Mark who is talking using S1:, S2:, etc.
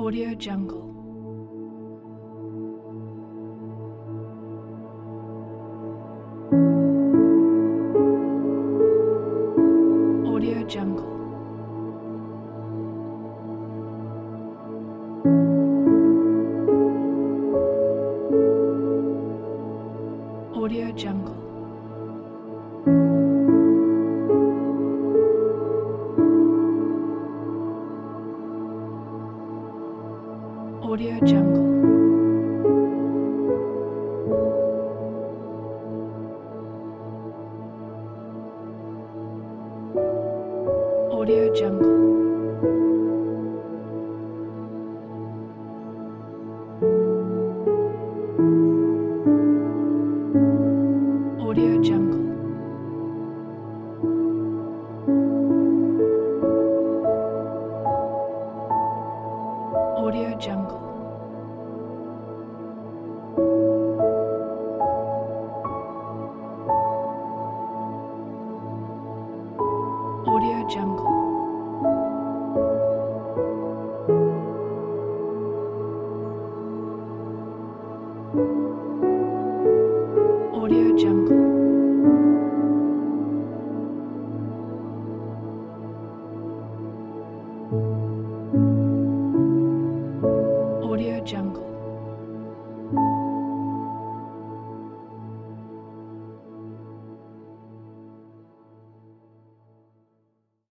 S1: Audio Jungle. Audio Jungle. Audio Jungle. Audio Jungle. Audio Jungle. Audio Jungle. Audio Jungle. Audio Jungle. Audio Jungle.